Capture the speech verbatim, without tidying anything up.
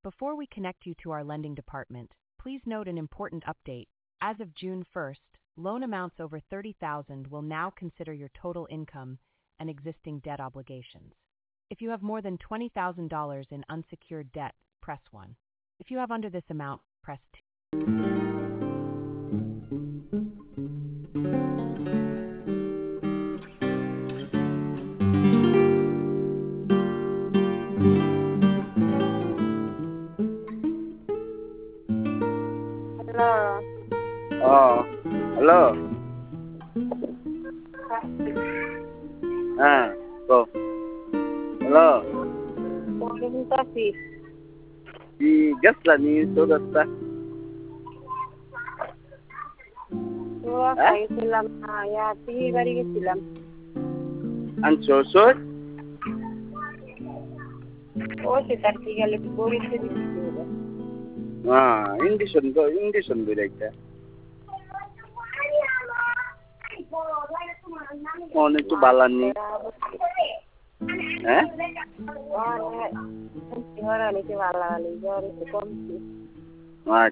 Before we connect you to our lending department, please note an important update. As of June first, loan amounts over thirty thousand dollars will now consider your total income and existing debt obligations. If you have more than twenty thousand dollars in unsecured debt, press one. If you have under this amount, press two. Hello. Oh, hello. Ah, go. Hello. Boleh kasih. Di gas lah ni, so gas lah. Wah, kayu silam. Ya, tinggi bari ke silam. Ansur sur. Oh, sekitar tiga lebih boleh sedikit. Ah, Indison go, Indison direkta. Oh, itu balan ni. Eh? Oh, ni. Orang ni ke balan ni, jadi sekomsi.